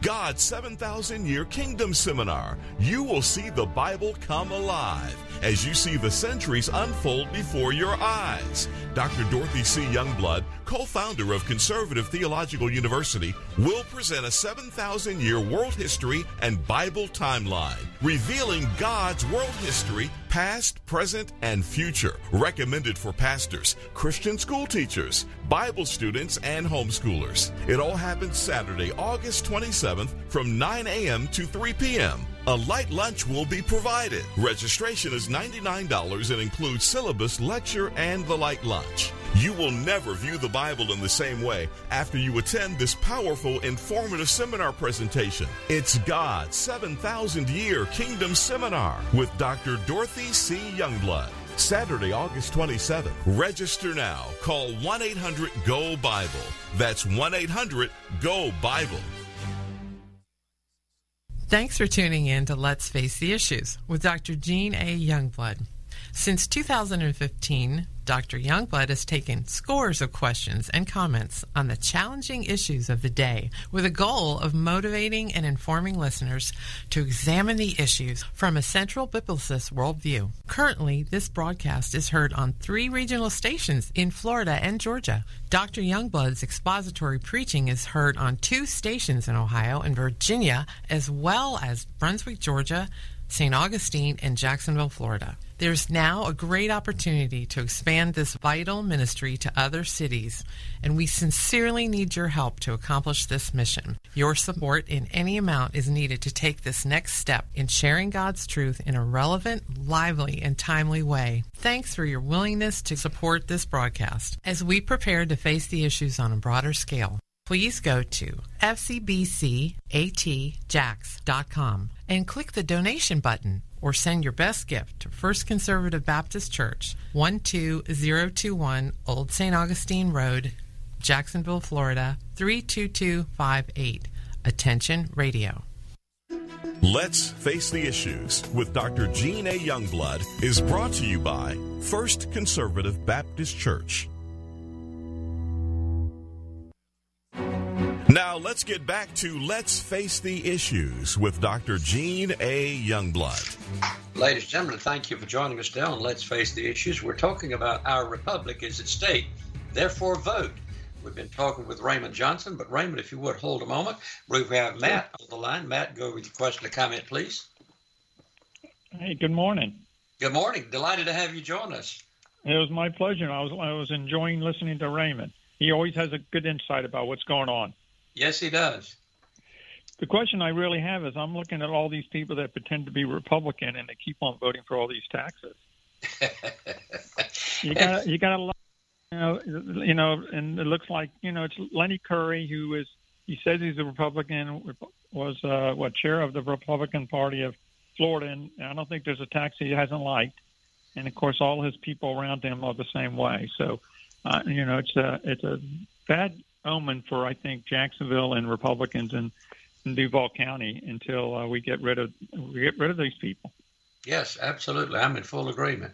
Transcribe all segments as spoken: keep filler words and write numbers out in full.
God's seven thousand Year Kingdom Seminar. You will see the Bible come alive as you see the centuries unfold before your eyes. Doctor Dorothy C. Youngblood, co-founder of Conservative Theological University, will present a seven thousand year world history and Bible timeline, revealing God's world history, past, present, and future. Recommended for pastors, Christian school teachers, Bible students, and homeschoolers. It all happens Saturday, August twenty-seventh from nine a.m. to three p.m. A light lunch will be provided. Registration is ninety-nine dollars and includes syllabus, lecture, and the light lunch. You will never view the Bible in the same way after you attend this powerful, informative seminar presentation. It's God's seven thousand Year Kingdom Seminar with Doctor Dorothy C. Youngblood. Saturday, August twenty-seventh. Register now. Call one eight hundred G O Bible. That's one eight hundred G O Bible. Thanks for tuning in to Let's Face the Issues with Doctor Gene A. Youngblood. Since two thousand fifteen, Doctor Youngblood has taken scores of questions and comments on the challenging issues of the day with a goal of motivating and informing listeners to examine the issues from a central biblicist worldview. Currently, this broadcast is heard on three regional stations in Florida and Georgia. Doctor Youngblood's expository preaching is heard on two stations in Ohio and Virginia, as well as Brunswick, Georgia, Saint Augustine, and Jacksonville, Florida. There's now a great opportunity to expand this vital ministry to other cities, and we sincerely need your help to accomplish this mission. Your support in any amount is needed to take this next step in sharing God's truth in a relevant, lively, and timely way. Thanks for your willingness to support this broadcast as we prepare to face the issues on a broader scale. Please go to f c b c a t jax dot com and click the donation button, or send your best gift to First Conservative Baptist Church, one two zero two one Old Saint Augustine Road, Jacksonville, Florida, three two two five eight. Attention Radio. Let's Face the Issues with Doctor Gene A. Youngblood is brought to you by First Conservative Baptist Church. Now let's get back to Let's Face the Issues with Doctor Gene A. Youngblood. Ladies and gentlemen, thank you for joining us today on Let's Face the Issues. We're talking about our republic is at stake, therefore vote. We've been talking with Raymond Johnson, but Raymond, if you would hold a moment. We have Matt on the line. Matt, go with your question or comment, please. Hey, good morning. Good morning. Delighted to have you join us. It was my pleasure. I was I was enjoying listening to Raymond. He always has a good insight about what's going on. Yes, he does. The question I really have is I'm looking at all these people that pretend to be Republican and they keep on voting for all these taxes. you got you got a lot, you know, you know, and it looks like, you know, it's Lenny Curry, who is, he says he's a Republican, was uh, what chair of the Republican Party of Florida, and I don't think there's a tax he hasn't liked. And of course, all his people around him are the same way. So, uh, you know, it's a it's a bad omen for, I think, Jacksonville and Republicans in, in Duval County until uh, we get rid of we get rid of these people. Yes, absolutely. I'm in full agreement.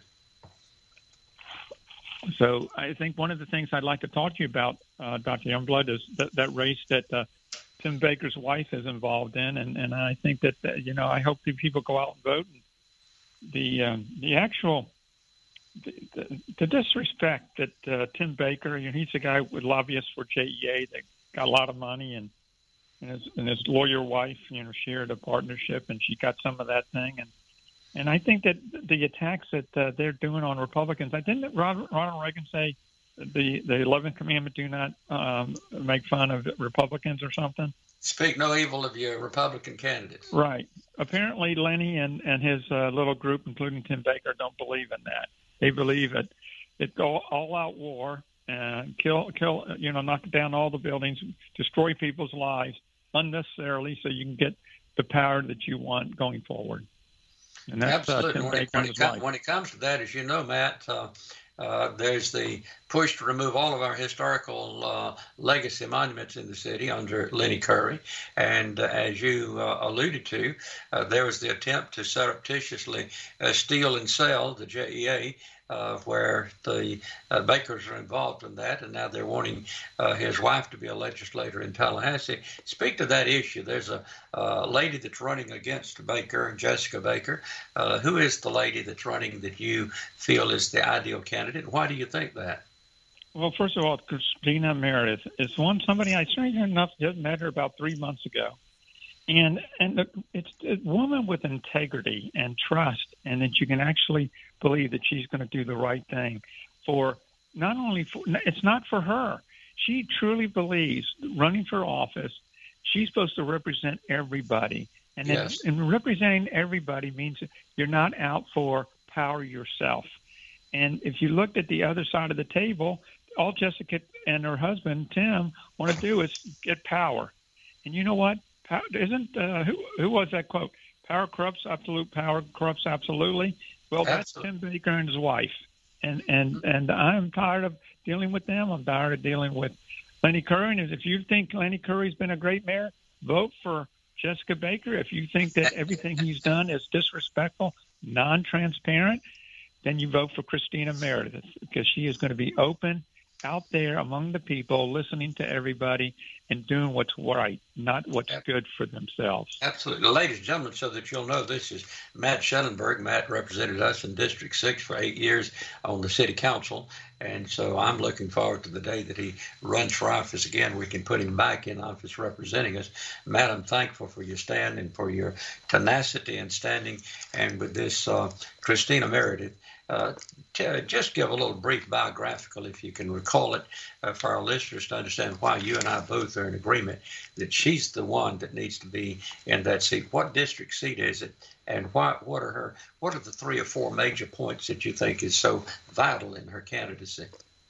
So I think one of the things I'd like to talk to you about, uh, Doctor Youngblood, is that, that race that uh, Tim Baker's wife is involved in, and, and I think that, that you know I hope that people go out and vote. The um, the actual The, the, the disrespect that uh, Tim Baker, you know, he's a guy with lobbyists for J E A that got a lot of money, and and his, and his lawyer wife, you know, shared a partnership, and she got some of that thing, and and I think that the attacks that uh, they're doing on Republicans, I didn't Ronald, Ronald Reagan say the the eleventh commandment, do not um, make fun of Republicans or something. Speak no evil of your Republican candidates. Right. Apparently, Lenny and and his uh, little group, including Tim Baker, don't believe in that. They believe it. It's all, all out war, and kill, kill, you know, knock down all the buildings, destroy people's lives unnecessarily, so you can get the power that you want going forward. And that's, absolutely. Uh, when, it, when, it com- when it comes to that, as you know, Matt, uh, uh, there's the push to remove all of our historical uh, legacy monuments in the city under Lenny Curry. And uh, as you uh, alluded to, uh, there was the attempt to surreptitiously uh, steal and sell the J E A uh, where the uh, Bakers are involved in that, and now they're wanting uh, his wife to be a legislator in Tallahassee. Speak to that issue. There's a uh, lady that's running against Baker, Jessica Baker. Uh, who is the lady that's running that you feel is the ideal candidate? Why do you think that? Well, first of all, Christina Meredith is one somebody I strangely enough just met her about three months ago. And and it's a woman with integrity and trust, and that you can actually believe that she's going to do the right thing for not only for it's not for her. She truly believes running for office, she's supposed to represent everybody. And, yes. then, and representing everybody means you're not out for power yourself. And if you looked at the other side of the table, all Jessica and her husband, Tim, want to do is get power. And you know what? Isn't uh, who who was that quote? Power corrupts, absolute power corrupts absolutely. Well, that's Absolutely. Tim Baker and his wife, and and and I'm tired of dealing with them. I'm tired of dealing with Lenny Curry. And if you think Lenny Curry's been a great mayor, vote for Jessica Baker. If you think that everything he's done is disrespectful, non-transparent, then you vote for Christina Meredith, because she is going to be open out there among the people, listening to everybody and doing what's right, not what's good for themselves. Absolutely. Ladies and gentlemen, so that you'll know, this is Matt Schellenberg. Matt represented us in District six for eight years on the city council, and so I'm looking forward to the day that he runs for office again. We can put him back in office representing us. Matt, I'm thankful for your stand and for your tenacity and standing, and with this uh, Christina Meredith. Uh, t- just give a little brief biographical, if you can recall it, uh, for our listeners to understand why you and I both are in agreement that she's the one that needs to be in that seat. What district seat is it, and what what are her what are the three or four major points that you think is so vital in her candidacy?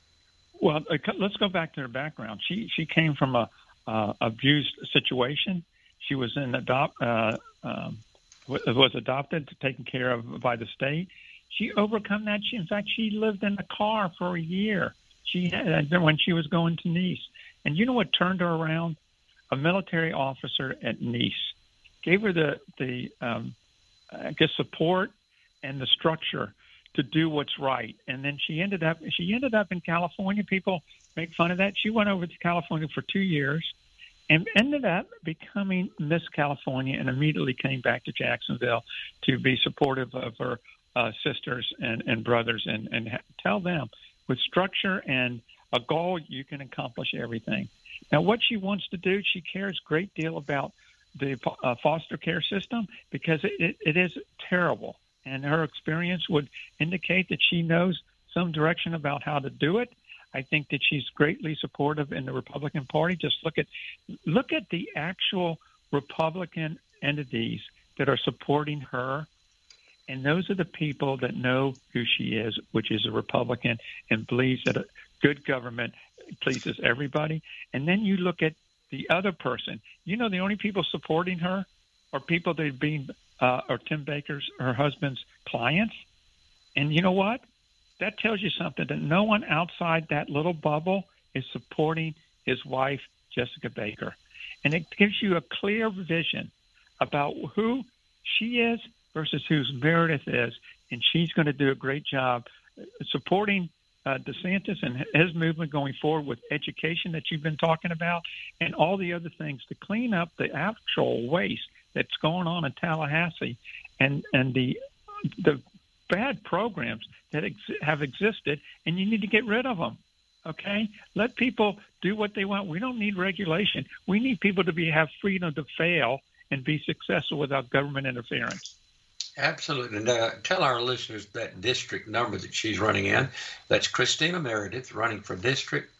Well, let's go back to her background. She she came from a uh, abused situation. She was in adopt uh, um, was adopted, taken care of by the state. She overcome that. She, in fact, she lived in a car for a year. She had, when she was going to Nice. And you know what turned her around? A military officer at Nice gave her the the um, I guess support and the structure to do what's right. And then she ended up she ended up in California. People make fun of that. She went over to California for two years and ended up becoming Miss California, and immediately came back to Jacksonville to be supportive of her Uh, sisters and, and brothers, and, and ha- tell them with structure and a goal, you can accomplish everything. Now, what she wants to do, she cares a great deal about the uh, foster care system, because it, it, it is terrible. And her experience would indicate that she knows some direction about how to do it. I think that she's greatly supportive in the Republican Party. Just look at look at the actual Republican entities that are supporting her. And those are the people that know who she is, which is a Republican, and believes that a good government pleases everybody. And then you look at the other person. You know, the only people supporting her are people that have been, uh, are Tim Baker's, her husband's clients. And you know what? That tells you something, that no one outside that little bubble is supporting his wife, Jessica Baker. And it gives you a clear vision about who she is versus who Meredith is, and she's going to do a great job supporting uh, DeSantis and his movement going forward with education that you've been talking about, and all the other things to clean up the actual waste that's going on in Tallahassee, and and the the bad programs that ex- have existed, and you need to get rid of them. Okay, let people do what they want. We don't need regulation. We need people to be have freedom to fail and be successful without government interference. Absolutely. Now, tell our listeners that district number that she's running in. That's Christina Meredith running for district.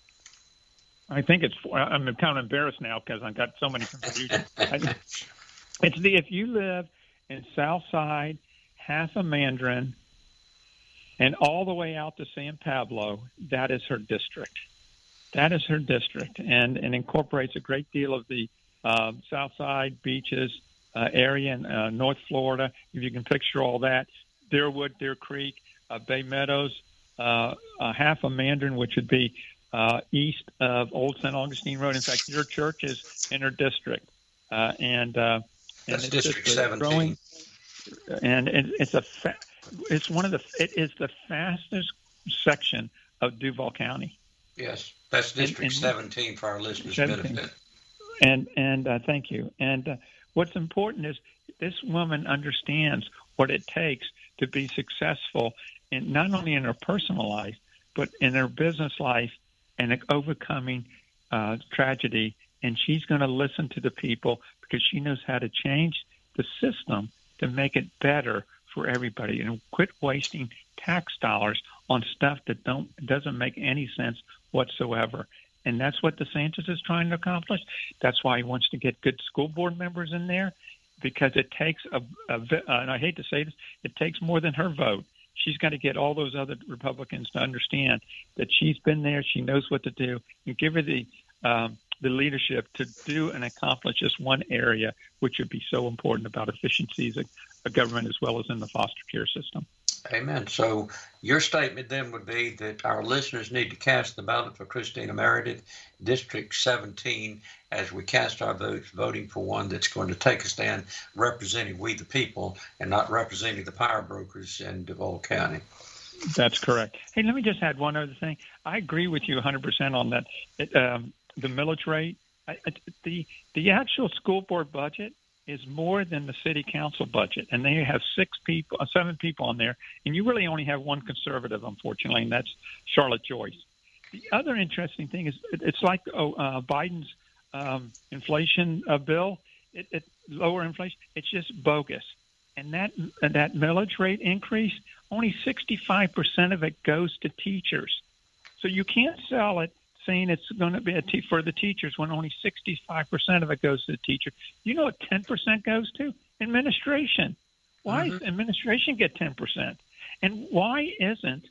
I think it's, I'm kind of embarrassed now because I've got so many confusions. It's the, if you live in Southside, half of Mandarin, and all the way out to San Pablo, that is her district. That is her district, and, and incorporates a great deal of the uh, Southside beaches, Uh, area in uh, North Florida, if you can picture all that. Deerwood, Deer Creek, uh, Bay Meadows, uh, uh, half of Mandarin, which would be uh, east of Old Saint Augustine Road. In fact, your church is in her district. Uh, and uh, That's and District seventeen. Growing, and it, it's a fa- It's one of the. It is the fastest section of Duval County. Yes, that's District and, and seventeen for our listeners' seventeen benefit. And and uh, thank you. And uh, what's important is this woman understands what it takes to be successful, in not only in her personal life, but in her business life, and overcoming uh, tragedy. And she's going to listen to the people because she knows how to change the system to make it better for everybody, and quit wasting tax dollars on stuff that don't doesn't make any sense whatsoever. And that's what DeSantis is trying to accomplish. That's why he wants to get good school board members in there, because it takes a, a uh, and I hate to say this, it takes more than her vote. She's got to get all those other Republicans to understand that she's been there, she knows what to do, and give her the um, the leadership to do and accomplish this one area, which would be so important about efficiencies of, of government as well as in the foster care system. Amen. So your statement then would be that our listeners need to cast the ballot for Christina Meredith, District seventeen, as we cast our votes, voting for one that's going to take a stand representing we the people and not representing the power brokers in Duval County. That's correct. Hey, let me just add one other thing. I agree with you one hundred percent on that. It, um, the millage rate, I, the the actual school board budget is more than the city council budget, and they have six people, uh, seven people on there, and you really only have one conservative, unfortunately, and that's Charlotte Joyce. The other interesting thing is it, it's like oh, uh, Biden's um, inflation uh, bill, it, it lower inflation. It's just bogus, and that uh, that millage rate increase, only sixty-five percent of it goes to teachers, so you can't sell it saying it's going to be a t- for the teachers when only sixty-five percent of it goes to the teacher. You know what ten percent goes to? Administration. Why mm-hmm. does administration get ten percent? And why isn't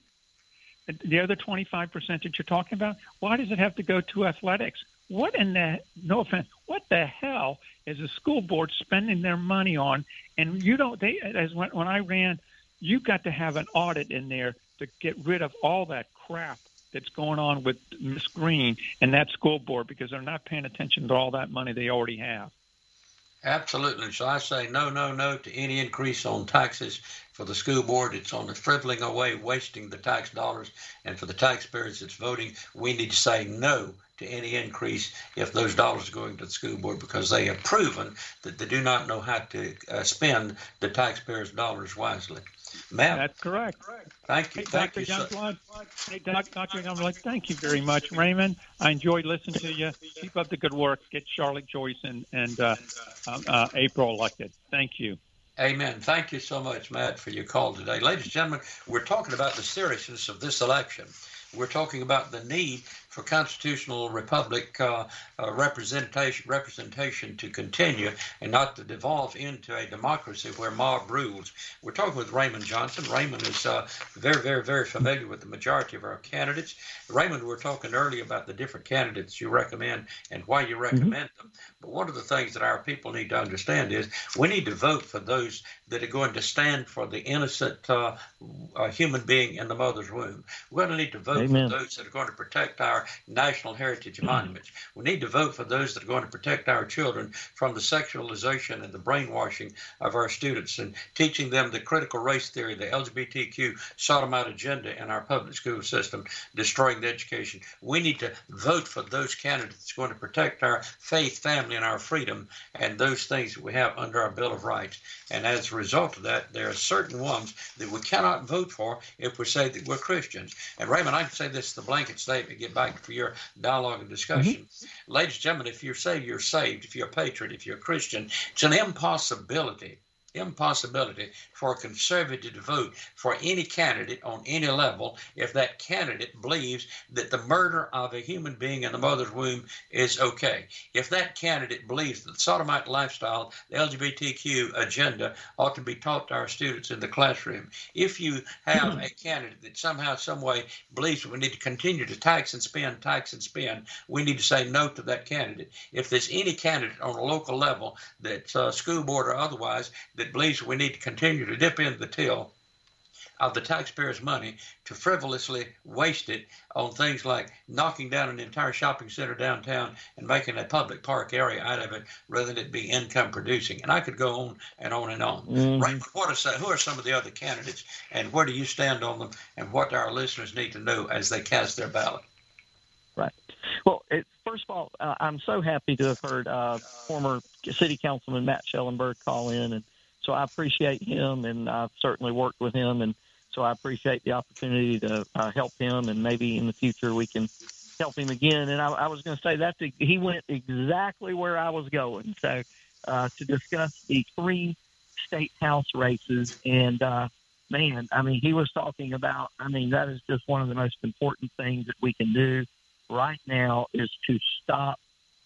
the other twenty-five percent that you're talking about, why does it have to go to athletics? What in the, no offense, what the hell is the school board spending their money on? And you don't, they, as when, when I ran, you got to have an audit in there to get rid of all that crap that's going on with Miss Green and that school board, because they're not paying attention to all that money they already have. Absolutely. So I say no, no, no to any increase on taxes for the school board. It's on the frivoling away, wasting the tax dollars. And for the taxpayers that's voting, we need to say no to any increase if those dollars are going to the school board, because they have proven that they do not know how to uh, spend the taxpayers' dollars wisely. Matt? That's correct. Thank you. Hey, thank Doctor you. Youngblood. Hey, Doctor Youngblood, thank you very much. Raymond, I enjoyed listening to you. Keep up the good work. Get Charlotte Joyce and, and uh, uh, uh, April elected. Thank you. Amen. Thank you so much, Matt, for your call today. Ladies and gentlemen, we're talking about the seriousness of this election. We're talking about the need for constitutional republic uh, uh, representation representation to continue and not to devolve into a democracy where mob rules. We're talking with Raymond Johnson. Raymond is uh, very, very, very familiar with the majority of our candidates. Raymond, we were talking earlier about the different candidates you recommend and why you recommend mm-hmm. them. But one of the things that our people need to understand is we need to vote for those that are going to stand for the innocent uh, uh, human being in the mother's womb. We're going to need to vote Amen. for those that are going to protect our national heritage monuments. We need to vote for those that are going to protect our children from the sexualization and the brainwashing of our students and teaching them the critical race theory, the L G B T Q sodomite agenda in our public school system, destroying the education. We need to vote for those candidates that's going to protect our faith, family, and our freedom and those things that we have under our Bill of Rights. And as a result of that, there are certain ones that we cannot vote for if we say that we're Christians. And Raymond, I can say this, the blanket statement, get back for your dialogue and discussion. Mm-hmm. Ladies and gentlemen, if you're saved, you're saved. If you're a patriot, if you're a Christian, it's an impossibility impossibility for a conservative to vote for any candidate on any level if that candidate believes that the murder of a human being in the mother's womb is okay. If that candidate believes that the sodomite lifestyle, the L G B T Q agenda ought to be taught to our students in the classroom. If you have a candidate that somehow, some way believes that we need to continue to tax and spend, tax and spend, we need to say no to that candidate. If there's any candidate on a local level, that uh, school board or otherwise, that believes we need to continue to dip into the till of the taxpayers' money to frivolously waste it on things like knocking down an entire shopping center downtown and making a public park area out of it rather than it be income producing. And I could go on and on and on. Mm-hmm. Right? What are some, who are some of the other candidates, and where do you stand on them, and what do our listeners need to know as they cast their ballot? Right. Well, it, first of all, uh, I'm so happy to have heard uh, former City Councilman Matt Schellenberg call in, and so I appreciate him, and I've certainly worked with him, and so I appreciate the opportunity to uh, help him, and maybe in the future we can help him again. And I, I was going to say that he went exactly where I was going, so uh, to discuss the three state house races, and uh, man, I mean, he was talking about, I mean, that is just one of the most important things that we can do right now is to stop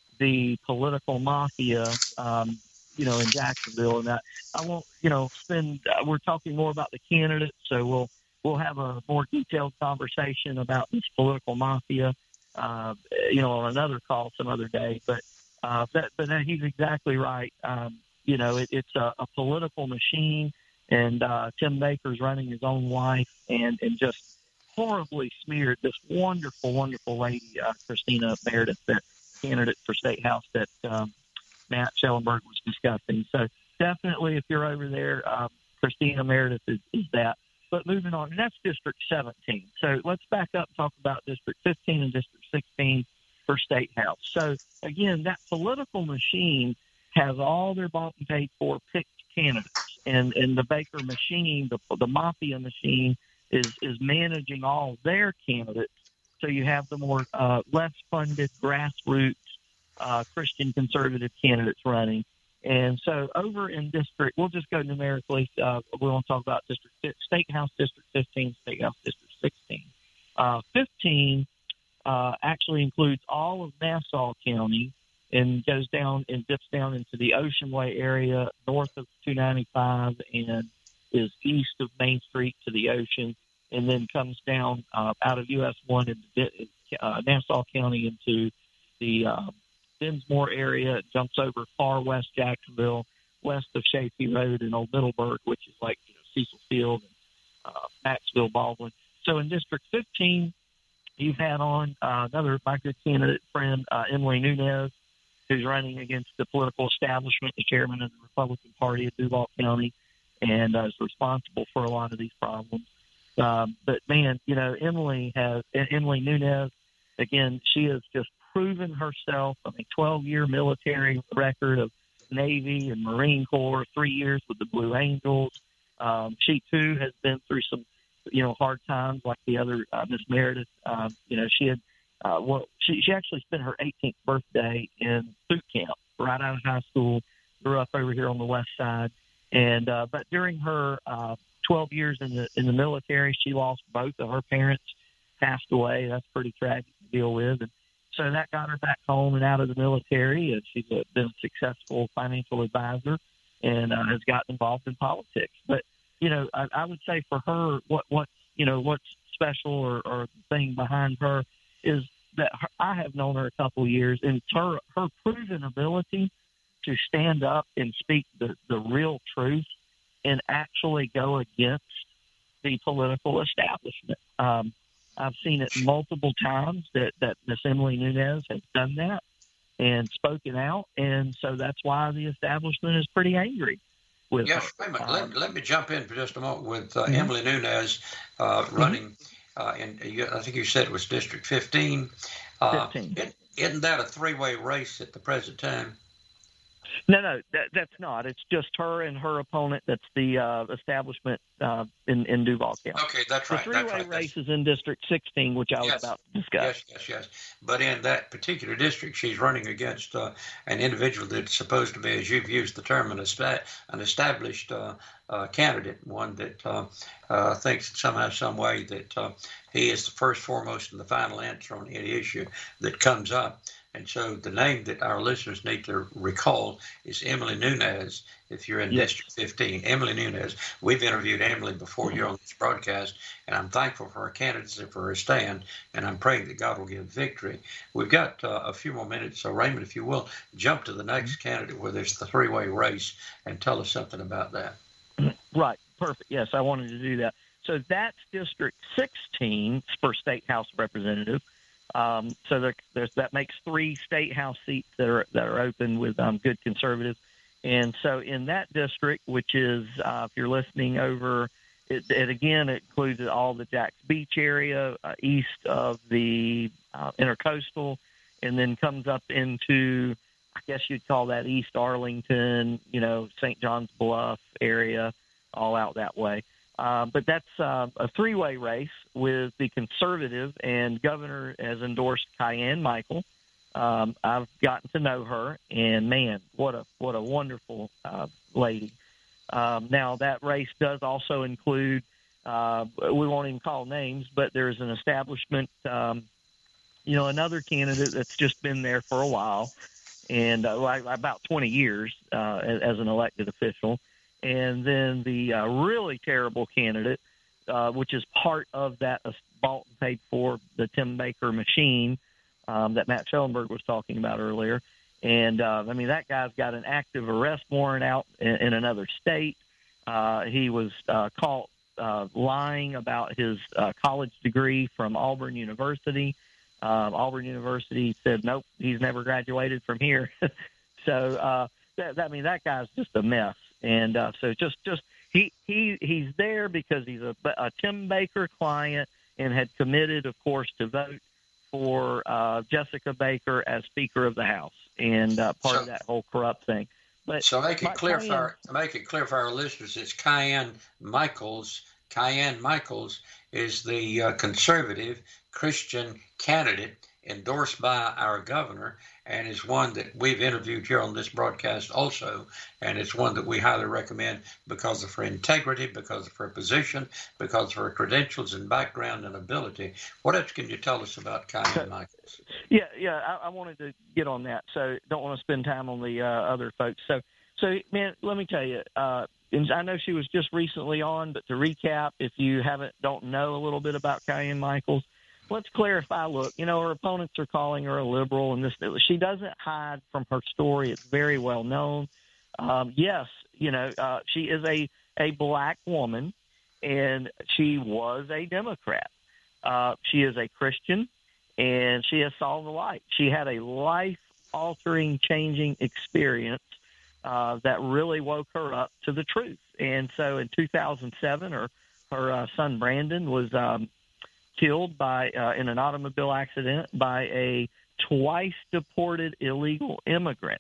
the political mafia, um, you know, in Jacksonville. And I, I won't, you know, spend, uh, we're talking more about the candidates, so we'll, we'll have a more detailed conversation about this political mafia, uh, you know, on another call some other day. But, uh, that, but uh, he's exactly right. Um, you know, it, it's a, a political machine, and uh, Tim Baker's running his own wife and, and just horribly smeared this wonderful, wonderful lady, uh, Christina Meredith, that candidate for State House that um, Matt Schellenberg was discussing. So definitely, if you're over there, um, Christina Meredith is, is that. But moving on, and that's District seventeen. So let's back up and talk about District fifteen and District sixteen for State House. So again, that political machine has all their bought and paid for picked candidates, and and the Baker machine, the the mafia machine, is is managing all their candidates. So you have the more uh, less funded grassroots uh, Christian conservative candidates running. And so over in district, we'll just go numerically. Uh, we won't talk about district State House District fifteen, State House District sixteen. Uh, fifteen uh, actually includes all of Nassau County and goes down and dips down into the Ocean Way area north of two ninety-five and is east of Main Street to the ocean, and then comes down uh, out of U S one into uh, Nassau County into the uh, Dinsmore area. It jumps over far west Jacksonville, west of Chaffee Road and Old Middleburg, which is like, you know, Cecil Field and uh, Maxville, Baldwin. So in District fifteen, you've had on uh, another my good candidate friend, uh, Emily Nunez, who's running against the political establishment, the chairman of the Republican Party of Duval County, and uh, is responsible for a lot of these problems. Um, but, man, you know, Emily has Emily Nunez, again, she has just proven herself. I mean, twelve-year military record of Navy and Marine Corps, three years with the Blue Angels. Um, she, too, has been through some, you know, hard times like the other uh, Miss Meredith. Um, you know, she had uh, well, she, she actually spent her eighteenth birthday in boot camp right out of high school, grew up over here on the west side. And uh, but during her uh, twelve years in the in the military, she lost both of her parents, passed away. That's pretty tragic to deal with. And so that got her back home and out of the military. And she's a, been a successful financial advisor and uh, has gotten involved in politics. But, you know, I, I would say for her, what, what you know, what's special or, or the thing behind her is that her, I have known her a couple of years, and her, her proven ability to stand up and speak the, the real truth and actually go against the political establishment. Um, I've seen it multiple times that, that Miss Emily Nunez has done that and spoken out, and so that's why the establishment is pretty angry with yes, her. Wait a minute. Um, let, let me jump in for just a moment with uh, mm-hmm. Emily Nunez uh, running, mm-hmm. uh, in, I think you said it was District fifteen. Uh, fifteen. It, isn't that a three-way race at the present time? No, no, that, that's not. It's just her and her opponent. That's the uh, establishment uh, in, in Duval County. Okay, that's right. The three-way that's right. race that's... is in District sixteen, which I was yes. about to discuss. Yes, yes, yes. But in that particular district, she's running against uh, an individual that's supposed to be, as you've used the term, an, est- an established uh, uh, candidate, one that uh, uh, thinks somehow, some way that uh, he is the first, foremost, and the final answer on any issue that comes up. And so the name that our listeners need to recall is Emily Nunez. If you're in yes. District fifteen, Emily Nunez. We've interviewed Emily before here on this broadcast, and I'm thankful for her candidacy, for her stand, and I'm praying that God will give victory. We've got uh, a few more minutes, so Raymond, if you will, jump to the next mm-hmm. candidate where there's the three-way race and tell us something about that. Right. Perfect. Yes, I wanted to do that. so that's District sixteen for State House Representative. Um, so there, there's, that makes three State House seats that are that are open with um, good conservatives. And so in that district, which is, uh, if you're listening over, it, it again it includes all the Jacks Beach area, uh, east of the uh, Intercoastal, and then comes up into, I guess you'd call that East Arlington, you know, Saint John's Bluff area, all out that way. Uh, but that's uh, a three-way race with the conservative, and governor has endorsed Kyanne Michael. Um, I've gotten to know her, and man, what a what a wonderful uh, lady. Um, now that race does also include, uh, we won't even call names, but there's an establishment, um, you know, another candidate that's just been there for a while, and uh, like about twenty years uh, as, as an elected official. And then the uh, really terrible candidate, uh, which is part of that uh, bought and paid for the Tim Baker machine um, that Matt Schellenberg was talking about earlier. And, uh, I mean, that guy's got an active arrest warrant out in, in another state. Uh, he was uh, caught uh, lying about his uh, college degree from Auburn University. Um, Auburn University said, nope, he's never graduated from here. so, uh, that, I mean, that guy's just a mess. And uh, so just, just he, he he's there because he's a, a Tim Baker client and had committed, of course, to vote for uh, Jessica Baker as Speaker of the House and uh, part so, of that whole corrupt thing. But so make it clear Kyanne, for our, to make it clear for our listeners, it's Kyanne Michaels. Kyanne Michaels is the uh, conservative Christian candidate endorsed by our governor, and is one that we've interviewed here on this broadcast also, and it's one that we highly recommend because of her integrity, because of her position, because of her credentials and background and ability. What else can you tell us about Kyanne Michaels? Yeah, yeah, I, I wanted to get on that, so don't want to spend time on the uh, other folks. So, so man, let me tell you, uh, and I know she was just recently on, but to recap, if you haven't don't know a little bit about Kyanne Michaels, let's clarify. Look, you know, her opponents are calling her a liberal, and this she doesn't hide from her story. It's very well known. Um, yes, you know, uh, she is a, a black woman, and she was a Democrat. Uh, she is a Christian, and she has saw the light. She had a life-altering, changing experience uh, that really woke her up to the truth. And so in two thousand seven, her, her uh, son Brandon was um, killed by uh, in an automobile accident by a twice deported illegal immigrant.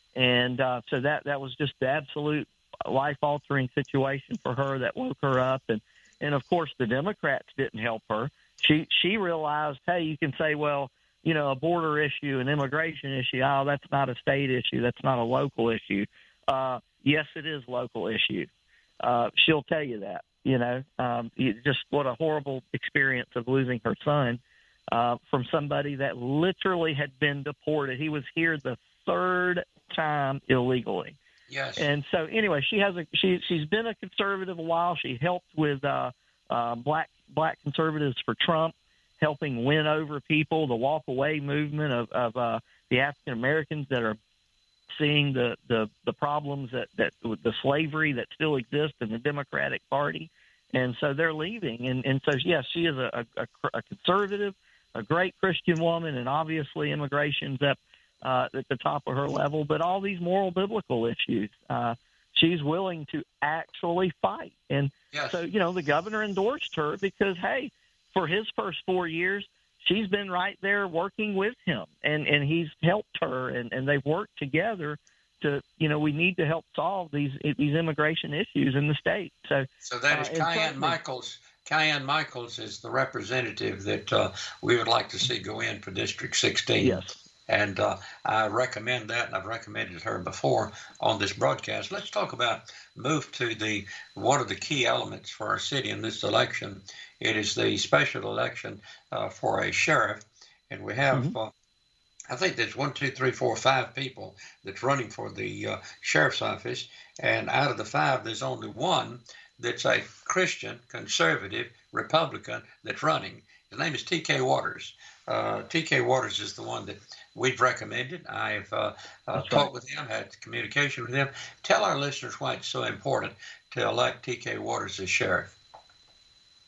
And uh, so that, that was just the absolute life-altering situation for her that woke her up. And, and, of course, the Democrats didn't help her. She she realized, hey, you can say, well, you know, a border issue, an immigration issue, oh, that's not a state issue. That's not a local issue. Uh, yes, it is local issue. Uh, she'll tell you that. You know, um, just what a horrible experience of losing her son uh, from somebody that literally had been deported. He was here the third time illegally. Yes. And so, anyway, she has a she she's been a conservative a while. She helped with uh, uh, black black conservatives for Trump, helping win over people, the walk away movement of of uh, the African Americans that are seeing the, the, the problems that, that the slavery that still exists in the Democratic Party. And so they're leaving. And, and so, yes, she is a, a, a conservative, a great Christian woman, and obviously immigration's up uh, at the top of her level. But all these moral biblical issues, uh, she's willing to actually fight. And yes. so, you know, the governor endorsed her because, hey, for his first four years, she's been right there working with him, and, and he's helped her, and, and they've worked together to, you know, we need to help solve these these immigration issues in the state. So, so that is uh, Kyanne Michaels. Kyanne Michaels is the representative that uh, we would like to see go in for District sixteen. Yes. And uh, I recommend that, and I've recommended her before on this broadcast. Let's talk about, move to the one of the key elements for our city in this election. It is the special election uh, for a sheriff, and we have, mm-hmm. uh, I think there's one, two, three, four, five people that's running for the uh, sheriff's office, and out of the five, there's only one that's a Christian, conservative, Republican that's running. His name is T K Waters. Uh, T K Waters is the one that we've recommended. I've uh, uh, talked right. with him, had communication with him. Tell our listeners why it's so important to elect T K Waters as sheriff.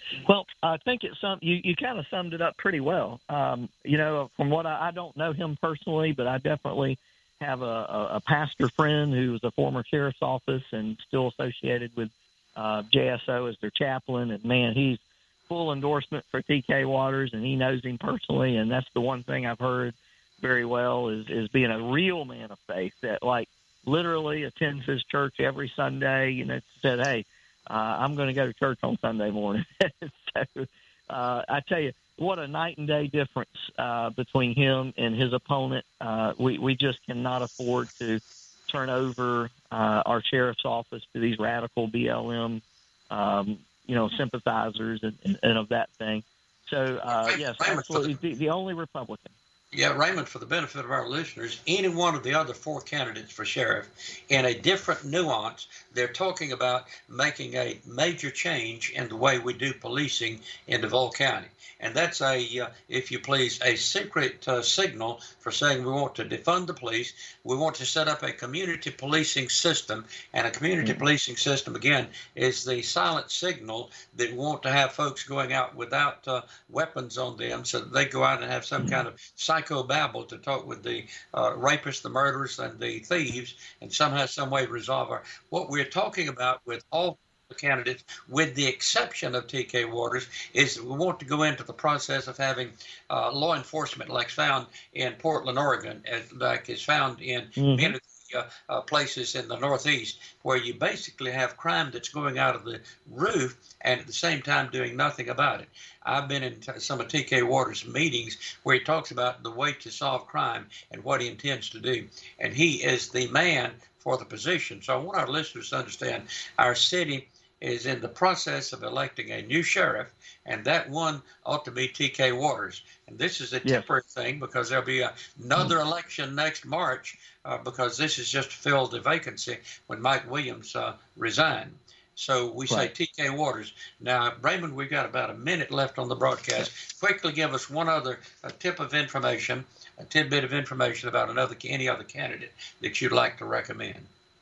Well, I think it's some you, you kind of summed it up pretty well. Um, you know, from what I, I don't know him personally, but I definitely have a, a, a pastor friend who was a former sheriff's office and still associated with uh, J S O as their chaplain. And, man, he's full endorsement for T K Waters, and he knows him personally. And that's the one thing I've heard very well is, is being a real man of faith that, like, literally attends his church every Sunday, you know, said, hey, uh, I'm going to go to church on Sunday morning. so uh, I tell you, what a night and day difference uh, between him and his opponent. Uh, we, we just cannot afford to turn over uh, our sheriff's office to these radical B L M, um, you know, sympathizers and, and, and of that thing. So, uh, yes, absolutely, the, the only Republican. Yeah, Raymond, for the benefit of our listeners, any one of the other four candidates for sheriff, in a different nuance, they're talking about making a major change in the way we do policing in Duval County. And that's a, uh, if you please, a secret uh, signal for saying we want to defund the police. We want to set up a community policing system. And a community mm-hmm. policing system, again, is the silent signal that we want to have folks going out without uh, weapons on them so that they go out and have some mm-hmm. kind of psychobabble to talk with the uh, rapists, the murderers, and the thieves, and somehow, some way resolve our. What we're talking about with all the candidates, with the exception of T K Waters, is we want to go into the process of having uh, law enforcement like found in Portland, Oregon, as, like is found in mm-hmm. many of the uh, uh, places in the Northeast, where you basically have crime that's going out of the roof and at the same time doing nothing about it. I've been in t- some of T K Waters' meetings where he talks about the way to solve crime and what he intends to do. And he is the man for the position. So I want our listeners to understand our city is in the process of electing a new sheriff, and that one ought to be T K Waters. And this is a yes. temporary thing because there'll be a, another mm-hmm. election next March uh, because this is just to fill the vacancy when Mike Williams uh, resigned. So we say right. T K Waters. Now, Raymond, we've got about a minute left on the broadcast. Quickly give us one other a tip of information, a tidbit of information about another any other candidate that you'd like to recommend.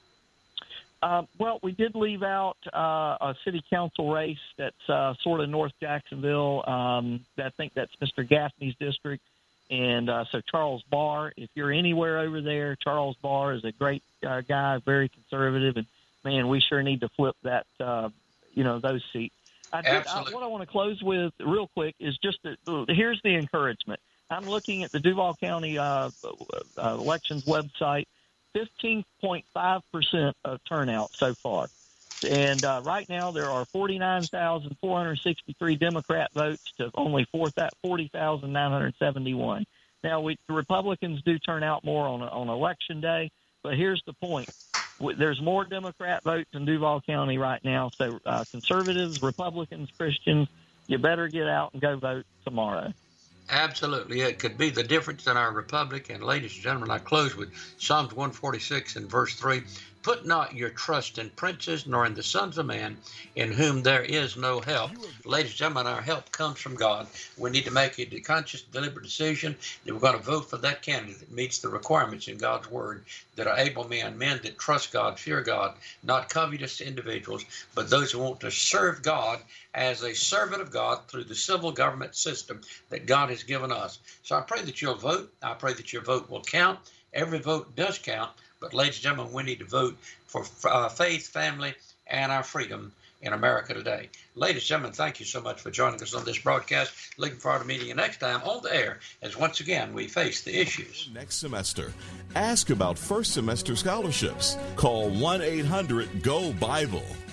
Uh, well, we did leave out uh, a city council race that's uh, sort of North Jacksonville. Um, I think that's Mister Gaffney's district. And uh, so Charles Barr, if you're anywhere over there, Charles Barr is a great uh, guy, very conservative. And, man, we sure need to flip that, uh, you know, those seats. I did, I, what I want to close with real quick is just that, here's the encouragement. I'm looking at the Duval County uh, uh, elections website. fifteen point five percent of turnout so far. And uh, right now there are forty-nine thousand four hundred sixty-three Democrat votes to only forty thousand nine hundred seventy-one. Now, we, the Republicans do turn out more on, on Election Day, but here's the point. There's more Democrat votes in Duval County right now, so uh, conservatives, Republicans, Christians, you better get out and go vote tomorrow. Absolutely. It could be the difference in our republic. And ladies and gentlemen, I close with Psalms one forty-six and verse three. Put not your trust in princes, nor in the sons of man, in whom there is no help. Ladies and gentlemen, our help comes from God. We need to make a conscious, deliberate decision that we're going to vote for that candidate that meets the requirements in God's word, that are able men, men that trust God, fear God, not covetous individuals, but those who want to serve God as a servant of God through the civil government system that God has given us. So I pray that you'll vote. I pray that your vote will count. Every vote does count. But, ladies and gentlemen, we need to vote for uh, faith, family, and our freedom in America today. Ladies and gentlemen, thank you so much for joining us on this broadcast. Looking forward to meeting you next time on the air as once again we face the issues. Next semester, ask about first semester scholarships. Call one eight hundred G O Bible.